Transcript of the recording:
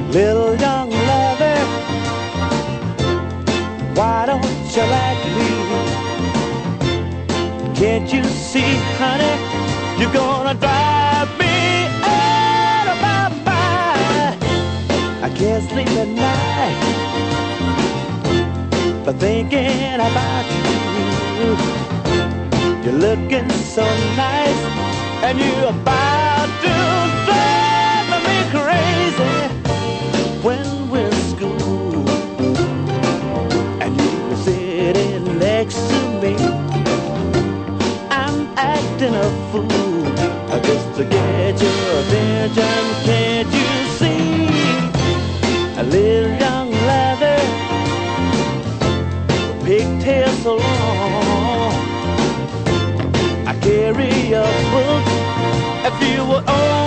Little young lover, why don't you like me? Can't you see, honey, you're gonna drive me out of my mind. I can't sleep at night but thinking about you. You're looking so nice and you're about to drive me crazy. When we're in school and you were sitting next to me, I'm acting a fool just to get your attention. Can't you see? A little young leather, pigtails so long. I carry a book if you would